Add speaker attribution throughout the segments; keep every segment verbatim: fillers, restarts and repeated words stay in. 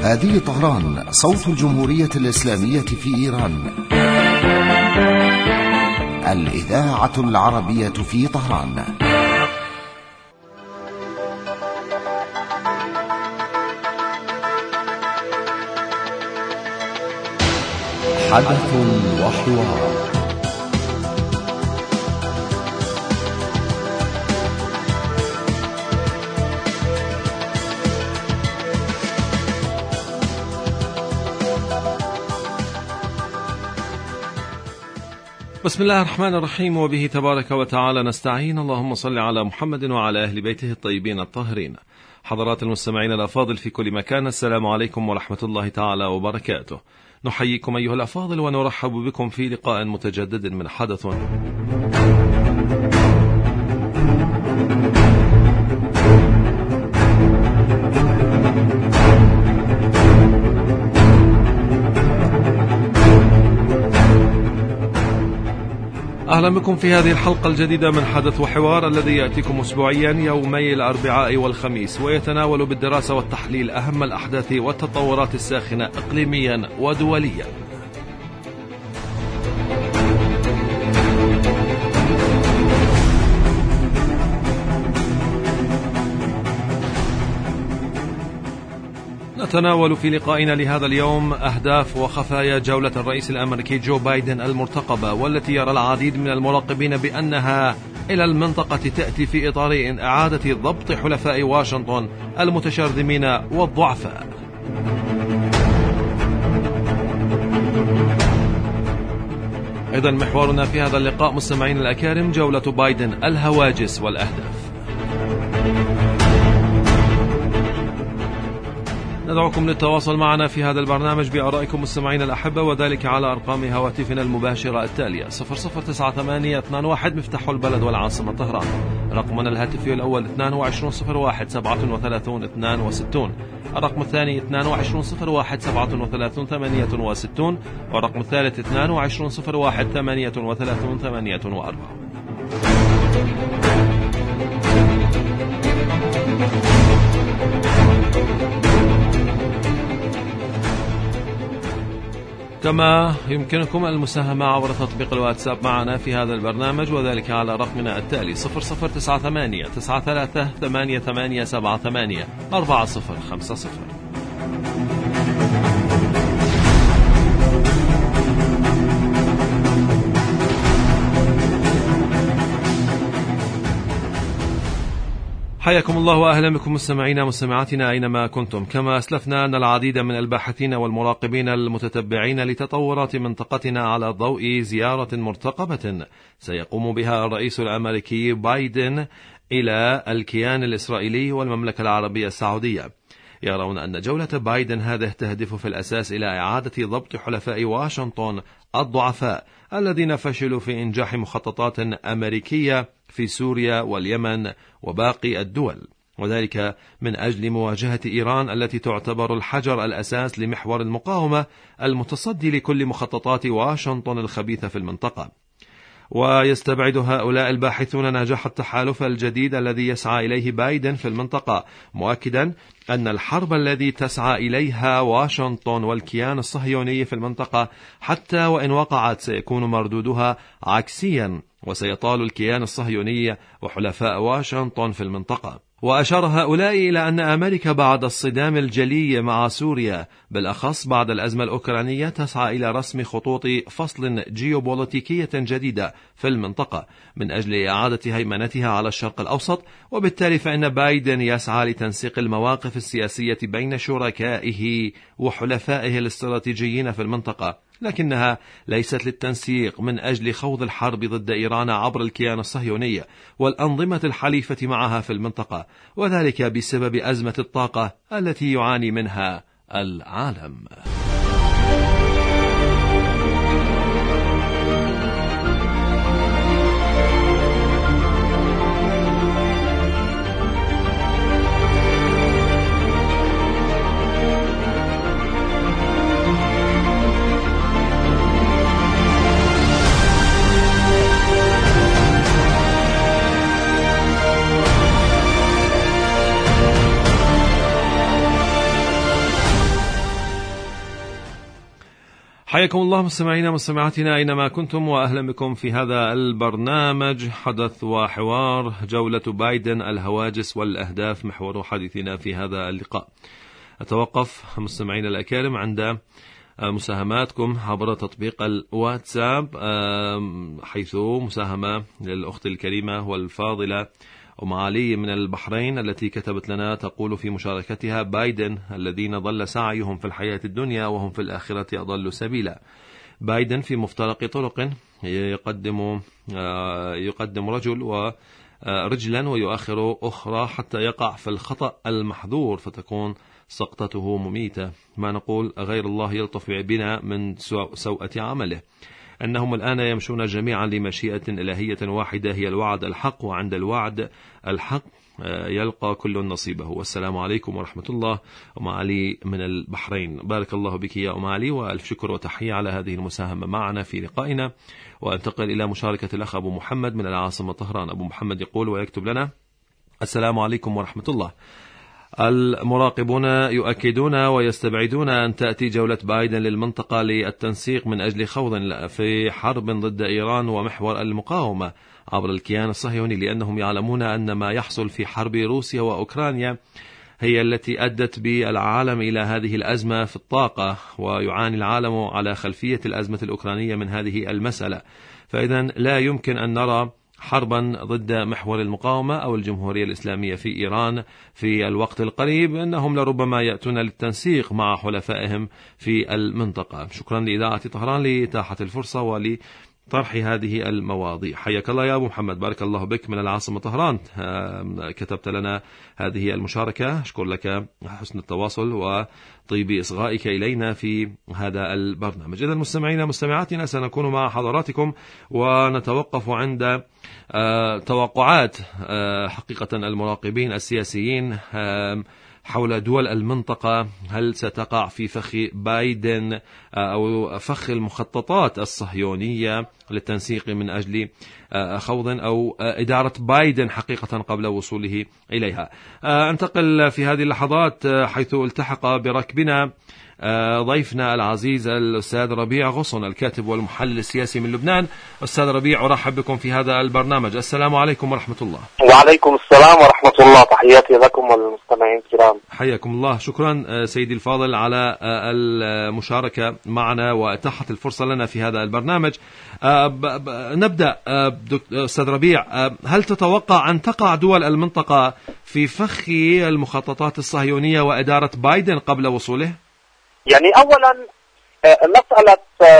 Speaker 1: هذه طهران، صوت الجمهورية الإسلامية في إيران، الإذاعة العربية في طهران. حدث وحوار.
Speaker 2: بسم الله الرحمن الرحيم، وبه تبارك وتعالى نستعين. اللهم صل على محمد وعلى أهل بيته الطيبين الطاهرين. حضرات المستمعين الأفاضل في كل مكان، السلام عليكم ورحمة الله تعالى وبركاته. نحييكم أيها الأفاضل ونرحب بكم في لقاء متجدد من حدث أهلا بكم في هذه الحلقة الجديدة من حدث وحوار، الذي يأتيكم أسبوعيا يومي الأربعاء والخميس، ويتناول بالدراسة والتحليل أهم الأحداث والتطورات الساخنة إقليميا ودوليا. نتناول في لقائنا لهذا اليوم أهداف وخفايا جولة الرئيس الأمريكي جو بايدن المرتقبة، والتي يرى العديد من المراقبين بأنها إلى المنطقة تأتي في إطار إعادة ضبط حلفاء واشنطن المتشرذمين والضعفاء. أيضا محورنا في هذا اللقاء مستمعين الأكارم جولة بايدن، الهواجس والأهداف. ندعوكم للتواصل معنا في هذا البرنامج بآرائكم مستمعين الأحبة، وذلك على أرقام هواتفنا المباشرة التالية: صفر صفر تسعة ثمانية اثنان واحد مفتاح البلد والعاصمة طهران، رقمنا الهاتفي الأول اثنان وعشرين صفر واحد سبعة وثلاثين اثنان وستين، الرقم الثاني اثنان وعشرين صفر واحد سبعة وثلاثين ثمانية وستين، والرقم الثالث اثنان وعشرين صفر واحد ثمانية وثلاثين ثمانية وأربعين. كما يمكنكم المساهمة عبر تطبيق الواتساب معنا في هذا البرنامج، وذلك على رقمنا التالي: صفر صفر تسعة ثمانية تسعة ثلاثة ثمانية ثمانية سبعة ثمانية أربعة صفر خمسة صفر. حياكم الله وأهلا بكم مستمعينا مستمعاتنا أينما كنتم. كما أسلفنا أن العديد من الباحثين والمراقبين المتتبعين لتطورات منطقتنا على ضوء زيارة مرتقبة سيقوم بها الرئيس الأمريكي بايدن إلى الكيان الإسرائيلي والمملكة العربية السعودية، يرون أن جولة بايدن هذه تهدف في الأساس إلى إعادة ضبط حلفاء واشنطن الضعفاء الذين فشلوا في إنجاح مخططات أمريكية في سوريا واليمن وباقي الدول، وذلك من أجل مواجهة إيران التي تعتبر الحجر الأساس لمحور المقاومة المتصدي لكل مخططات واشنطن الخبيثة في المنطقة. ويستبعد هؤلاء الباحثون نجاح التحالف الجديد الذي يسعى إليه بايدن في المنطقة، مؤكدا أن الحرب التي تسعى إليها واشنطن والكيان الصهيوني في المنطقة حتى وإن وقعت سيكون مردودها عكسيا، وسيطال الكيان الصهيوني وحلفاء واشنطن في المنطقة. وأشار هؤلاء إلى أن أمريكا بعد الصدام الجلي مع سوريا، بالأخص بعد الأزمة الأوكرانية، تسعى إلى رسم خطوط فصل جيوبوليتيكية جديدة في المنطقة من أجل إعادة هيمنتها على الشرق الأوسط، وبالتالي فإن بايدن يسعى لتنسيق المواقف السياسية بين شركائه وحلفائه الاستراتيجيين في المنطقة، لكنها ليست للتنسيق من أجل خوض الحرب ضد إيران عبر الكيان الصهيوني والأنظمة الحليفة معها في المنطقة، وذلك بسبب أزمة الطاقة التي يعاني منها العالم. حياكم الله مستمعينا مستمعاتنا أينما كنتم، وأهلا بكم في هذا البرنامج حدث وحوار جولة بايدن، الهواجس والأهداف، محور حديثنا في هذا اللقاء. أتوقف مستمعينا الأكارم عند مساهماتكم عبر تطبيق الواتساب، حيث مساهمة للأخت الكريمة والفاضلة أم علي من البحرين التي كتبت لنا تقول في مشاركتها: بايدن الذين ضل سعيهم في الحياة الدنيا وهم في الآخرة أضل سبيلا. بايدن في مفترق طرق يقدم يقدم رجل ورجلا ويؤخر أخرى حتى يقع في الخطأ المحظور فتكون سقطته مميتة. ما نقول غير الله يلطف بنا من سوءة عمله. أنهم الآن يمشون جميعا لمشيئة إلهية واحدة هي الوعد الحق، وعند الوعد الحق يلقى كل نصيبه. والسلام عليكم ورحمة الله. أم علي من البحرين، بارك الله بك يا أم علي، وألف شكر وتحية على هذه المساهمة معنا في لقائنا. وأنتقل إلى مشاركة الأخ أبو محمد من العاصمة طهران. أبو محمد يقول ويكتب لنا: السلام عليكم ورحمة الله. المراقبون يؤكدون ويستبعدون أن تأتي جولة بايدن للمنطقة للتنسيق من أجل خوض في حرب ضد إيران ومحور المقاومة عبر الكيان الصهيوني، لأنهم يعلمون أن ما يحصل في حرب روسيا وأوكرانيا هي التي أدت بالعالم إلى هذه الأزمة في الطاقة، ويعاني العالم على خلفية الأزمة الأوكرانية من هذه المسألة. فإذا لا يمكن أن نرى حربا ضد محور المقاومة أو الجمهورية الإسلامية في إيران في الوقت القريب، إنهم لربما يأتون للتنسيق مع حلفائهم في المنطقة. شكرا لإذاعة طهران لإتاحة الفرصة ولطرح هذه المواضيع. حياك الله يا أبو محمد، بارك الله بك من العاصمة طهران. كتبت لنا هذه المشاركة، أشكر لك حسن التواصل وطيب إصغائك إلينا في هذا البرنامج. إذا مستمعينا مستمعاتنا سنكون مع حضراتكم ونتوقف عند توقعات حقيقة المراقبين السياسيين حول دول المنطقة. هل ستقع في فخ بايدن أو فخ المخططات الصهيونية للتنسيق من أجل خوض أو إدارة بايدن حقيقة قبل وصوله إليها؟ انتقل في هذه اللحظات حيث التحق بركبنا ضيفنا العزيز الأستاذ ربيع غصن، الكاتب والمحلل السياسي من لبنان. أستاذ ربيع، أرحب بكم في هذا البرنامج. السلام عليكم ورحمة الله.
Speaker 3: وعليكم السلام ورحمة الله، تحياتي لكم والمستمعين الكرام.
Speaker 2: حياكم الله. شكرا سيدي الفاضل على المشاركة معنا وإتاحة الفرصة لنا في هذا البرنامج. نبدأ أستاذ ربيع، هل تتوقع أن تقع دول المنطقة في فخ المخططات الصهيونية وإدارة بايدن قبل وصوله؟
Speaker 3: يعني أولا مسألة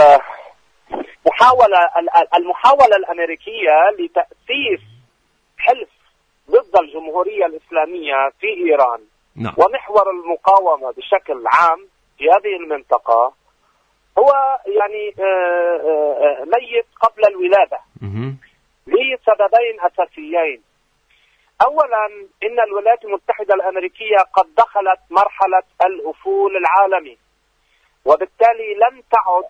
Speaker 3: محاولة المحاولة الأمريكية لتأسيس حلف ضد الجمهورية الإسلامية في إيران
Speaker 2: نعم.
Speaker 3: ومحور المقاومة بشكل عام في هذه المنطقة هو يعني ميت قبل الولادة لسببين أساسيين. أولا، إن الولايات المتحدة الأمريكية قد دخلت مرحلة الأفول العالمي، وبالتالي لم تعد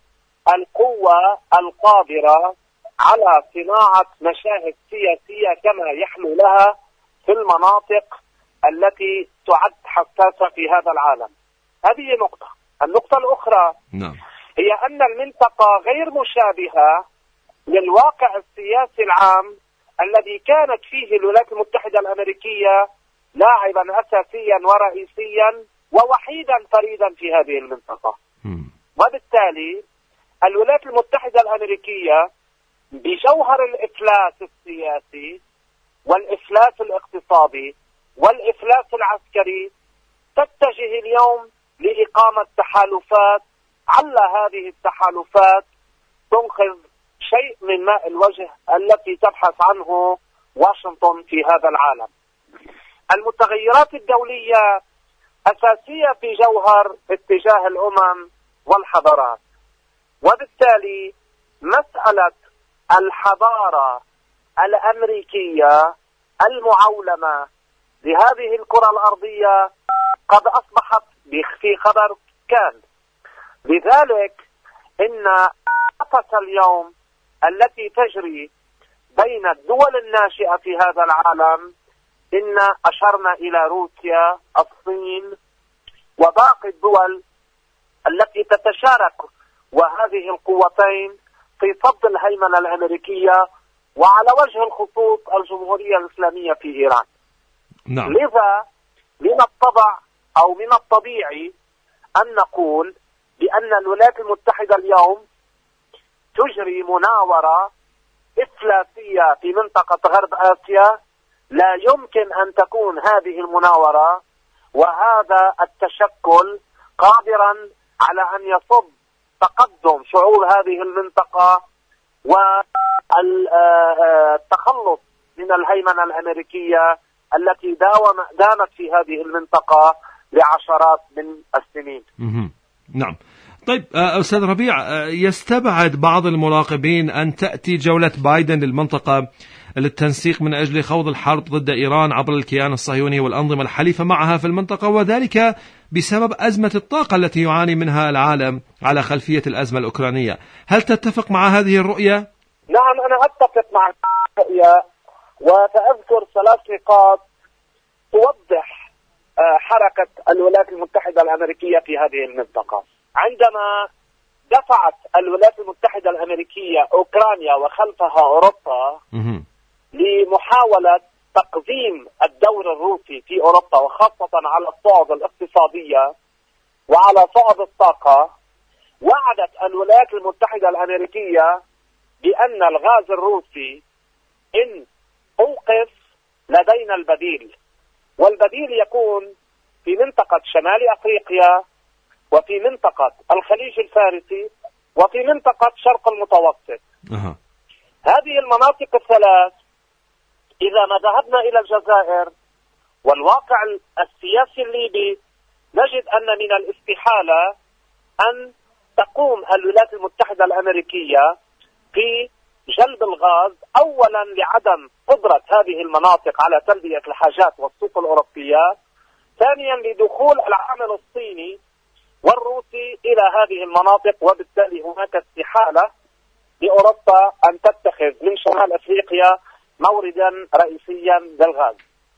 Speaker 3: القوة القادرة على صناعة مشاهد سياسية كما يحلو لها في المناطق التي تعد حساسة في هذا العالم. هذه نقطة. النقطة الأخرى
Speaker 2: نعم.
Speaker 3: هي أن المنطقة غير مشابهة للواقع السياسي العام الذي كانت فيه الولايات المتحدة الأمريكية لاعبا أساسيا ورئيسيا ووحيدا فريدا في هذه المنطقة.
Speaker 2: م.
Speaker 3: وبالتالي الولايات المتحدة الأمريكية بجوهر الإفلاس السياسي والإفلاس الاقتصادي والإفلاس العسكري تتجه اليوم لإقامة تحالفات، على هذه التحالفات تنقذ شيء من ماء الوجه التي تبحث عنه واشنطن في هذا العالم. المتغيرات الدولية أساسية في جوهر اتجاه الأمم والحضارات، وبالتالي مسألة الحضارة الأمريكية المعولمة لهذه الكرة الأرضية قد أصبحت في خبر كان. لذلك إن قصة اليوم التي تجري بين الدول الناشئة في هذا العالم، إن أشرنا إلى روسيا، الصين، وباقي الدول التي تتشارك وهذه القوتين في صد الهيمنة الأمريكية، وعلى وجه الخصوص الجمهورية الإسلامية في إيران.
Speaker 2: نعم.
Speaker 3: لذا من الطبع أو من الطبيعي أن نقول بأن الولايات المتحدة اليوم تجري مناورة إفلاسية في منطقة غرب آسيا. لا يمكن أن تكون هذه المناورة وهذا التشكل قادرا على أن يصب تقدم شعوب هذه المنطقة والتخلص من الهيمنة الأمريكية التي داوم دامت في هذه المنطقة لعشرات من السنين.
Speaker 2: نعم. طيب أستاذ ربيع، يستبعد بعض المراقبين أن تأتي جولة بايدن للمنطقة للتنسيق من أجل خوض الحرب ضد إيران عبر الكيان الصهيوني والأنظمة الحليفة معها في المنطقة، وذلك بسبب أزمة الطاقة التي يعاني منها العالم على خلفية الأزمة الأوكرانية. هل تتفق مع هذه الرؤية؟
Speaker 3: نعم، أنا أتفق مع الرؤية، وسأذكر ثلاث نقاط توضح حركة الولايات المتحدة الأمريكية في هذه المنطقة. عندما دفعت الولايات المتحدة الأمريكية أوكرانيا وخلفها أوروبا لمحاولة تقديم الدور الروسي في أوروبا، وخاصة على الصعد الاقتصادية وعلى صعد الطاقة، وعدت الولايات المتحدة الأمريكية بأن الغاز الروسي إن أوقف لدينا البديل، والبديل يكون في منطقة شمال أفريقيا وفي منطقة الخليج الفارسي وفي منطقة شرق المتوسط.
Speaker 2: أه.
Speaker 3: هذه المناطق الثلاث إذا ما ذهبنا إلى الجزائر والواقع السياسي الليبي نجد أن من الاستحالة أن تقوم الولايات المتحدة الأمريكية في جلب الغاز، أولا لعدم قدرة هذه المناطق على تلبية الحاجات والسوق الأوروبية، ثانيا لدخول العامل الصيني والروسي إلى هذه المناطق، وبالتالي هناك استحالة لأوروبا أن تتخذ من شمال أفريقيا موردا رئيسيا للغاز.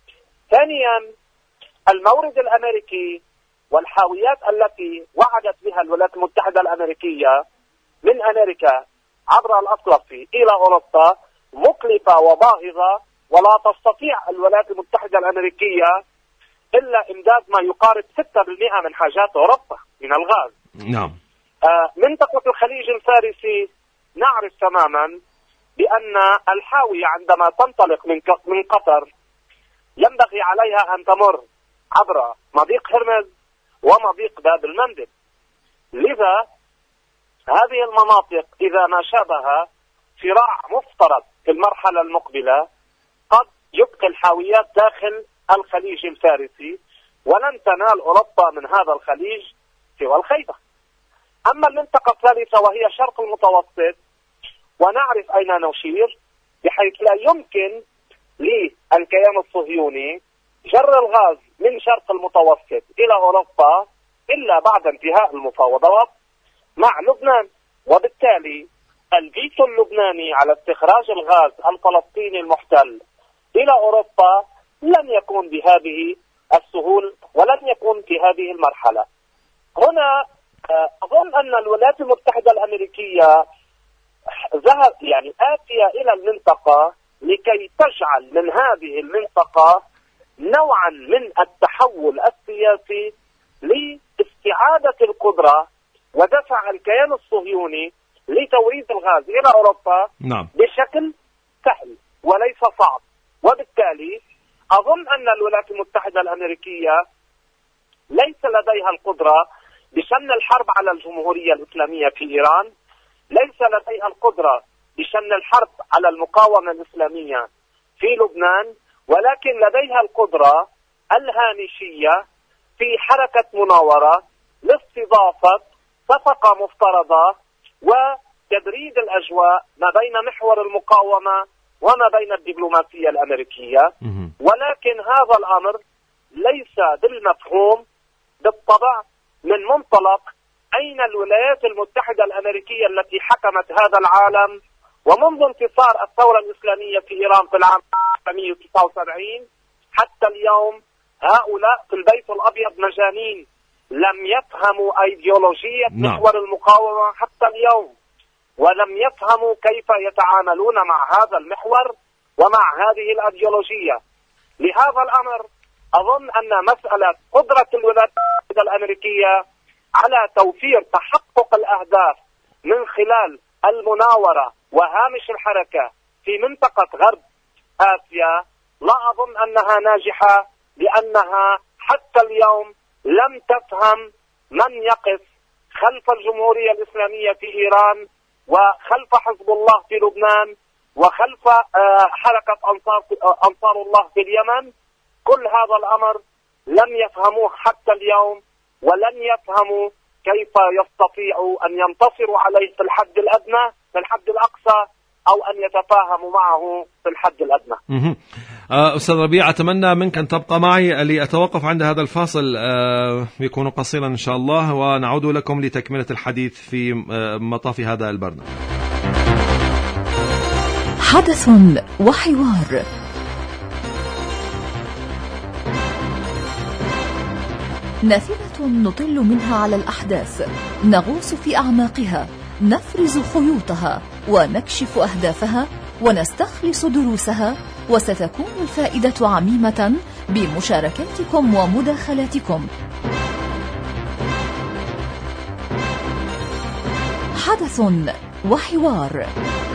Speaker 3: ثانيا المورد الأمريكي والحاويات التي وعدت بها الولايات المتحدة الأمريكية من أمريكا عبر الأطلسي إلى أوروبا مكلفة وباهظة، ولا تستطيع الولايات المتحدة الأمريكية إلا إمداد ما يقارب ستة بالمئة من حاجات أوروبا من الغاز.
Speaker 2: نعم.
Speaker 3: آه منطقة الخليج الفارسي نعرف تماما بأن الحاوية عندما تنطلق من من قطر ينبغي عليها أن تمر عبر مضيق هرمز ومضيق باب المندب. لذا هذه المناطق إذا ما شابه صراع مفترض في المرحلة المقبلة قد يبقي الحاويات داخل الخليج الفارسي، ولن تنال أوروبا من هذا الخليج سوى الخيبة. أما المنطقة الثالثة وهي شرق المتوسط، ونعرف أين نشير، بحيث لا يمكن للكيان الصهيوني جر الغاز من شرق المتوسط إلى أوروبا إلا بعد انتهاء المفاوضات مع لبنان، وبالتالي الفيتو اللبناني على استخراج الغاز الفلسطيني المحتل إلى أوروبا لن يكون بهذه السهولة ولن يكون في هذه المرحلة. هنا أظن أن الولايات المتحدة الأمريكية ذهب يعني آتية إلى المنطقة لكي تجعل من هذه المنطقة نوعا من التحول السياسي لاستعادة القدرة ودفع الكيان الصهيوني لتوريد الغاز إلى أوروبا.
Speaker 2: نعم.
Speaker 3: بشكل سهل وليس صعب. وبالتالي أظن أن الولايات المتحدة الأمريكية ليس لديها القدرة بشن الحرب على الجمهورية الإسلامية في إيران، ليس لديها القدرة بشن الحرب على المقاومة الإسلامية في لبنان، ولكن لديها القدرة الهامشية في حركة مناورة لاستضافة صفقة مفترضة وتدريج الأجواء ما بين محور المقاومة وما بين الدبلوماسية الأمريكية. ولكن هذا الأمر ليس بالمفهوم بالطبع من منطلق أين الولايات المتحدة الأمريكية التي حكمت هذا العالم ومنذ انتصار الثورة الإسلامية في إيران في العام ألف وتسعمئة وتسعة وسبعين حتى اليوم. هؤلاء في البيت الأبيض مجانين لم يفهموا أيديولوجية
Speaker 2: نعم.
Speaker 3: محور المقاومة حتى اليوم، ولم يفهموا كيف يتعاملون مع هذا المحور ومع هذه الأيديولوجية. لهذا الأمر أظن أن مسألة قدرة الولايات المتحدة الأمريكية على توفير تحقق الأهداف من خلال المناورة وهامش الحركة في منطقة غرب آسيا لا أظن أنها ناجحة، لأنها حتى اليوم لم تفهم من يقف خلف الجمهورية الإسلامية في إيران وخلف حزب الله في لبنان وخلف حركة أنصار أنصار الله في اليمن. كل هذا الأمر لم يفهموه حتى اليوم، ولن يفهموا كيف يستطيعوا أن ينتصروا عليه في الحد الأدنى في الحد الأقصى، أو أن يتفاهموا معه في الحد الأدنى.
Speaker 2: أستاذ ربيع، أتمنى منك أن تبقى معي لأتوقف عند هذا الفاصل، يكون قصيرا إن شاء الله، ونعود لكم لتكملة الحديث في مطاف هذا البرنامج.
Speaker 4: حدث وحوار. نافذة نطل منها على الأحداث، نغوص في أعماقها، نفرز خيوطها ونكشف أهدافها ونستخلص دروسها، وستكون الفائدة عميمة بمشاركاتكم ومداخلاتكم. حدث وحوار.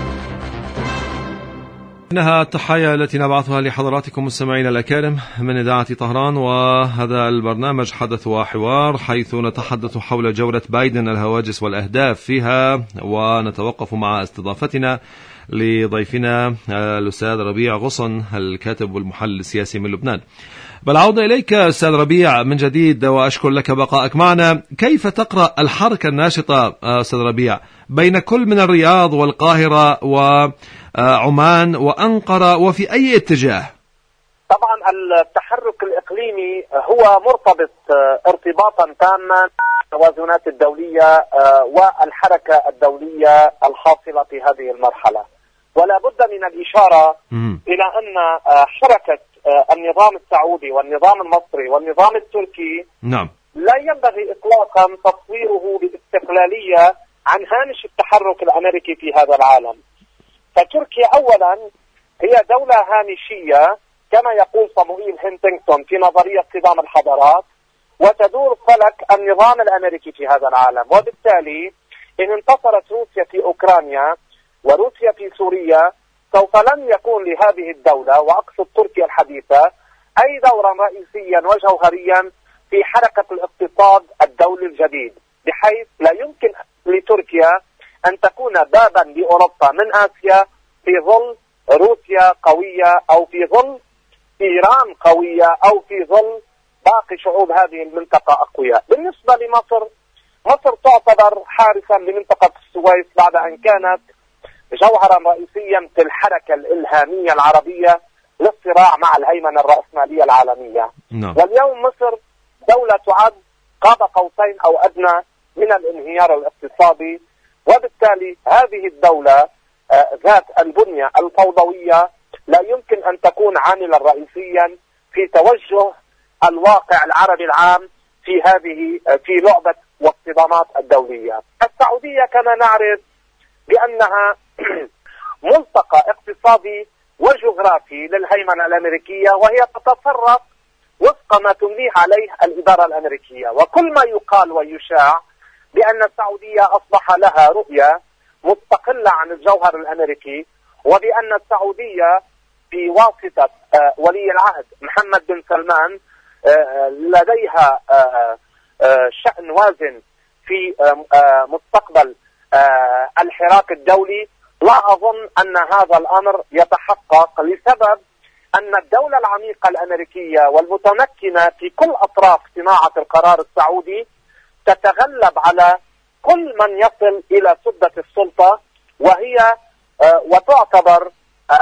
Speaker 2: إنها التحايا التي نبعثها لحضراتكم مستمعينا الأكارم من إذاعة طهران، وهذا البرنامج حدث وحوار، حيث نتحدث حول جولة بايدن الهواجس والأهداف فيها، ونتوقف مع استضافتنا لضيفنا الأستاذ ربيع غصن الكاتب والمحلل السياسي من لبنان. بالعودة إليك أستاذ ربيع من جديد، وأشكر لك بقائك معنا. كيف تقرأ الحركة الناشطة أستاذ ربيع بين كل من الرياض والقاهرة وعمان وأنقرة، وفي أي اتجاه؟
Speaker 3: طبعا التحرك الإقليمي هو مرتبط ارتباطا تاما بالتوازنات الدولية والحركة الدولية الحاصلة في هذه المرحلة، ولا بد من الإشارة م- إلى أن حركة النظام السعودي والنظام المصري والنظام التركي
Speaker 2: نعم.
Speaker 3: لا ينبغي إطلاقا تصويره باستقلالية عن هامش التحرك الأمريكي في هذا العالم. فتركيا أولا هي دولة هامشية كما يقول صموئيل هنتنغتون في نظرية صدام الحضارات، وتدور فلك النظام الأمريكي في هذا العالم. وبالتالي إن انتصرت روسيا في أوكرانيا وروسيا في سوريا، سوف لن يكون لهذه الدولة، وأقصد تركيا الحديثة، أي دورا رئيسيا وجوهريا في حركة الاقتصاد الدولي الجديد، بحيث لا يمكن لتركيا أن تكون بابا لأوروبا من آسيا في ظل روسيا قوية، أو في ظل إيران قوية، أو في ظل باقي شعوب هذه المنطقة أقوياء. بالنسبة لمصر، مصر تعتبر حارسا لمنطقة السويس بعد أن كانت جوهرا رئيسيا في الحركة الإلهامية العربية للصراع مع الهيمنة الرأسمالية العالمية.
Speaker 2: نعم.
Speaker 3: واليوم مصر دولة تعد قاب قوسين أو أدنى من الانهيار الاقتصادي، وبالتالي هذه الدولة ذات البنية الفوضوية لا يمكن أن تكون عاملا رئيسيا في توجه الواقع العربي العام في هذه في لعبة والصدامات الدولية. السعودية كما نعرف بأنها ملتقى اقتصادي وجغرافي للهيمنة الأمريكية، وهي تتصرف وفق ما تمليه عليه الإدارة الأمريكية. وكل ما يقال ويشاع بأن السعودية أصبح لها رؤية مستقلة عن الجوهر الأمريكي، وبأن السعودية بواسطة ولي العهد محمد بن سلمان لديها شأن وازن في مستقبل الحراك الدولي. لا أظن أن هذا الأمر يتحقق، لسبب أن الدولة العميقة الأمريكية والمتمكنة في كل أطراف صناعة القرار السعودي تتغلب على كل من يصل إلى سدة السلطة، وهي وتعتبر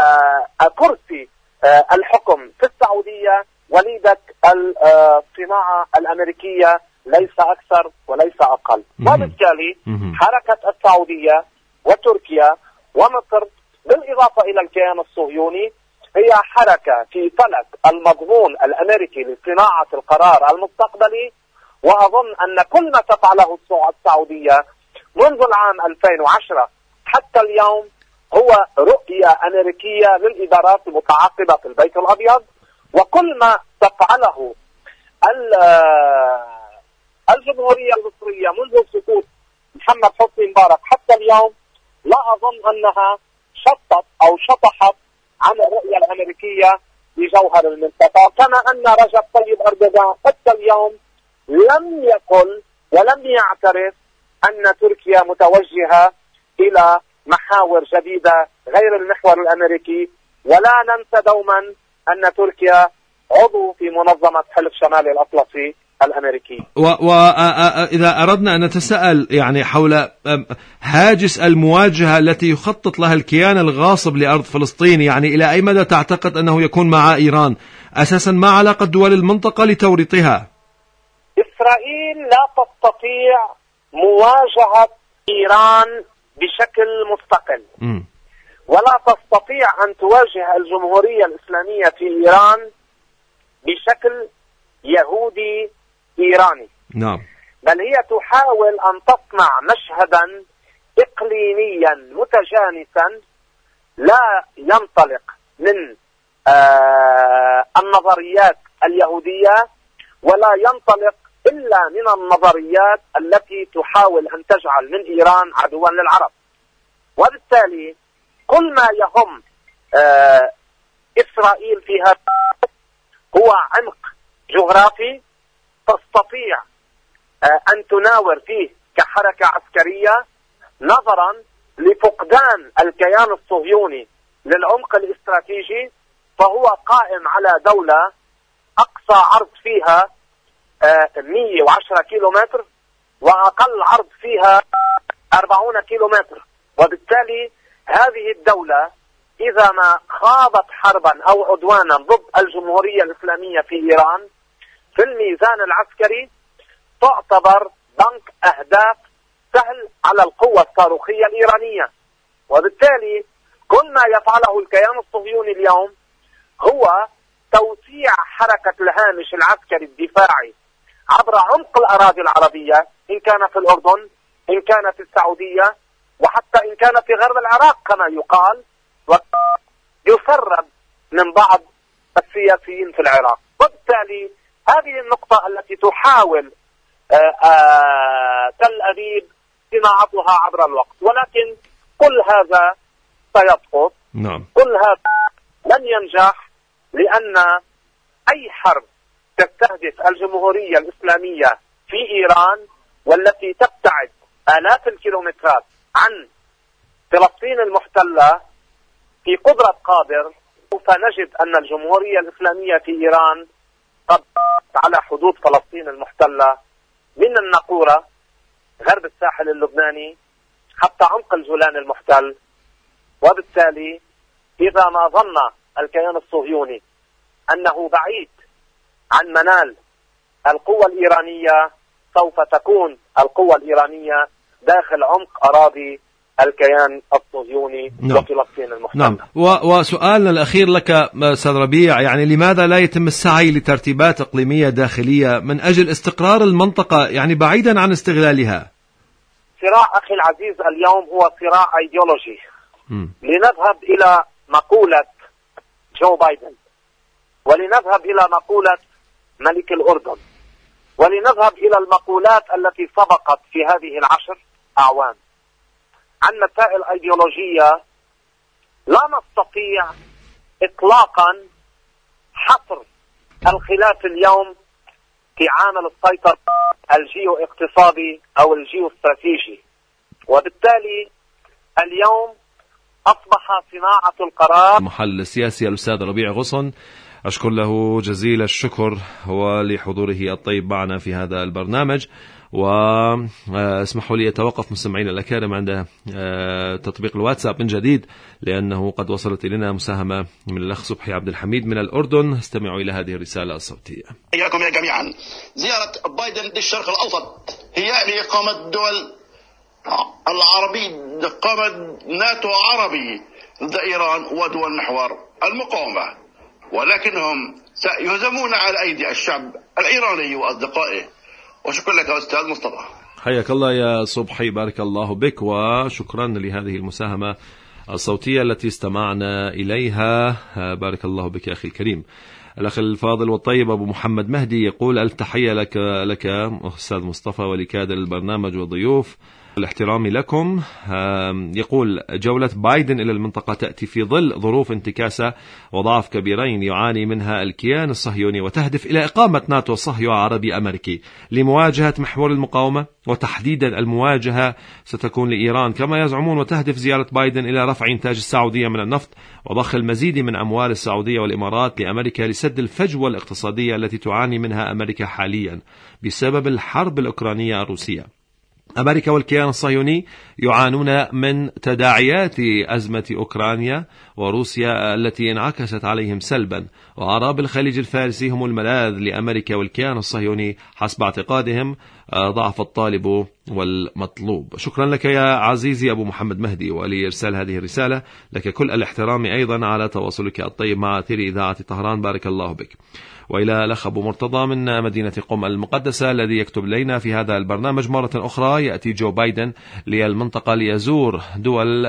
Speaker 3: كرسي الحكم في السعودية وليدة الصناعة الأمريكية، ليس أكثر وليس أقل. وبالتالي حركة السعودية وتركيا ومصر بالإضافة إلى الكيان الصهيوني هي حركة في فلك المضمون الأمريكي لصناعة القرار المستقبلي، وأظن أن كل ما تفعله السعودية منذ العام ألفين وعشرة حتى اليوم هو رؤية أمريكية للإدارات المتعاقبة في البيت الأبيض. وكل ما تفعله الجمهورية المصرية منذ سقوط محمد حسني مبارك حتى اليوم لا أظن أنها شطت أو شطحت عن الرؤية الأمريكية لجوهر المنطقة. كما أن رجب طيب أردوغان حتى اليوم لم يقل ولم يعترف أن تركيا متوجهة إلى محاور جديدة غير المحور الأمريكي. ولا ننسى دوما أن تركيا عضو في منظمة حلف شمال الأطلسي الأمريكي.
Speaker 2: وإذا أردنا أن نتساءل يعني حول هاجس المواجهة التي يخطط لها الكيان الغاصب لأرض فلسطين، يعني إلى أي مدى تعتقد أنه يكون مع إيران؟ أساسا ما علاقة دول المنطقة لتوريطها؟
Speaker 3: إسرائيل لا تستطيع مواجهة إيران بشكل مستقل، م. ولا تستطيع أن تواجه الجمهورية الإسلامية في إيران بشكل يهودي إيراني.
Speaker 2: نعم.
Speaker 3: بل هي تحاول أن تصنع مشهدا إقليميا متجانسا لا ينطلق من آه النظريات اليهودية ولا ينطلق إلا من النظريات التي تحاول أن تجعل من إيران عدوا للعرب. وبالتالي كل ما يهم آه إسرائيل في هذا هو عمق جغرافي تستطيع آه أن تناور فيه كحركة عسكرية، نظرا لفقدان الكيان الصهيوني للعمق الاستراتيجي. فهو قائم على دولة أقصى عرض فيها آه مئة وعشرة كيلومتر وأقل عرض فيها أربعين كيلومتر. وبالتالي هذه الدولة إذا ما خاضت حربا أو عدوانا ضد الجمهورية الإسلامية في إيران في الميزان العسكري تعتبر بنك أهداف سهل على القوة الصاروخية الإيرانية. وبالتالي كل ما يفعله الكيان الصهيوني اليوم هو توسيع حركة الهامش العسكري الدفاعي عبر عمق الأراضي العربية، إن كان في الأردن، إن كان في السعودية، وحتى إن كان في غرب العراق كما يقال، ويسرب من بعض السياسيين في العراق. وبالتالي هذه النقطة التي تحاول آآ آآ تل أبيب صناعتها عبر الوقت، ولكن كل هذا سيسقط.
Speaker 2: نعم.
Speaker 3: كل هذا لن ينجح، لأن أي حرب تستهدف الجمهورية الإسلامية في إيران والتي تبتعد آلاف الكيلومترات عن فلسطين المحتلة في قدرة قادر، سوف نجد أن الجمهورية الإسلامية في إيران قد على حدود فلسطين المحتلة من الناقورة غرب الساحل اللبناني حتى عمق الجولان المحتل. وبالتالي إذا ما ظن الكيان الصهيوني أنه بعيد عن منال القوة الإيرانية، سوف تكون القوة الإيرانية داخل عمق أراضي الكيان الصهيوني. نعم. وفلسطين المحتلة.
Speaker 2: نعم. وسؤالنا الأخير لك أستاذ ربيع، يعني لماذا لا يتم السعي لترتيبات إقليمية داخلية من أجل استقرار المنطقة، يعني بعيدا عن استغلالها؟
Speaker 3: صراع أخي العزيز اليوم هو صراع أيديولوجي. م. لنذهب إلى مقولة جو بايدن، ولنذهب إلى مقولة ملك الأردن، ولنذهب إلى المقولات التي سبقت في هذه العشر أعوام عن مسائل أيديولوجية. لا نستطيع إطلاقا حصر الخلاف اليوم في عامل السيطرة الجيو اقتصادي أو الجيو استراتيجي. وبالتالي اليوم أصبح صناعة القرار.
Speaker 2: المحلل السياسي الأستاذ ربيع غصن، أشكر له جزيل الشكر ولحضوره الطيب معنا في هذا البرنامج. واسمحوا لي أتوقف مستمعين الأكارم عند تطبيق الواتساب من جديد، لأنه قد وصلت إلينا مساهمة من الأخ صبحي عبد الحميد من الأردن. استمعوا إلى هذه الرسالة الصوتية.
Speaker 5: إياكم جميعا. زيارة بايدن للشرق الأوسط هي لإقامة دول العربي، إقامة ناتو عربي ضد إيران ودول محور المقاومة، ولكنهم سيهزمون على أيدي الشعب الإيراني وأصدقائه. وشكرا لك أستاذ مصطفى.
Speaker 2: حياك الله يا صبحي، بارك الله بك، وشكرا لهذه المساهمة الصوتية التي استمعنا إليها. بارك الله بك يا أخي الكريم. الأخ الفاضل والطيب أبو محمد مهدي يقول: التحية لك لك أستاذ مصطفى ولكادر البرنامج والضيوف، الاحترام لكم. يقول: جولة بايدن إلى المنطقة تأتي في ظل ظروف انتكاسة وضعف كبيرين يعاني منها الكيان الصهيوني، وتهدف إلى إقامة ناتو صهيو عربي أمريكي لمواجهة محور المقاومة، وتحديدا المواجهة ستكون لإيران كما يزعمون. وتهدف زيارة بايدن إلى رفع إنتاج السعودية من النفط وضخ المزيد من أموال السعودية والإمارات لأمريكا لسد الفجوة الاقتصادية التي تعاني منها أمريكا حاليا بسبب الحرب الأوكرانية الروسية. أمريكا والكيان الصهيوني يعانون من تداعيات أزمة أوكرانيا وروسيا التي انعكست عليهم سلبا، وعرب الخليج الفارسي هم الملاذ لأمريكا والكيان الصهيوني حسب اعتقادهم. ضعف الطالب والمطلوب. شكرا لك يا عزيزي أبو محمد مهدي، ولإرسال هذه الرسالة لك كل الاحترام أيضا على تواصلك الطيب مع أثير إذاعة طهران، بارك الله بك. وإلى الأخ أبو مرتضى من مدينة قم المقدسة الذي يكتب لنا في هذا البرنامج: مرة أخرى يأتي جو بايدن للمنطقة ليزور دول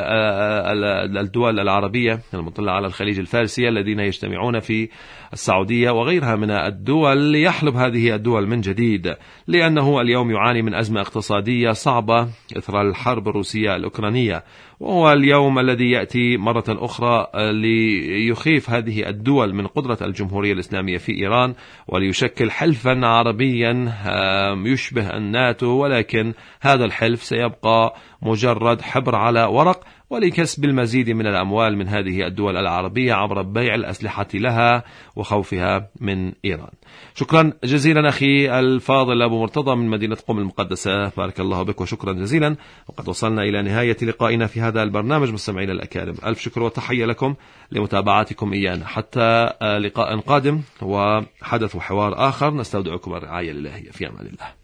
Speaker 2: الدول العربية المطلة على الخليج الفارسي الذين يجتمعون في السعودية وغيرها من الدول ليحلب هذه الدول من جديد، لأنه اليوم يعاني من أزمة اقتصادية صعبة إثر الحرب الروسية الأوكرانية، وهو اليوم الذي يأتي مرة أخرى ليخيف هذه الدول من قدرة الجمهورية الإسلامية في إيران، وليشكل حلفا عربيا يشبه الناتو، ولكن هذا الحلف سيبقى مجرد حبر على ورق ولكسب المزيد من الأموال من هذه الدول العربية عبر بيع الأسلحة لها وخوفها من إيران. شكرا جزيلا أخي الفاضل أبو مرتضى من مدينة قم المقدسة، بارك الله بك وشكرا جزيلا. وقد وصلنا إلى نهاية لقائنا في هذا البرنامج مستمعين الأكارم، ألف شكر وتحية لكم لمتابعتكم إيانا، حتى لقاء قادم وحدث وحوار آخر، نستودعكم الرعاية الإلهية، في أمان الله.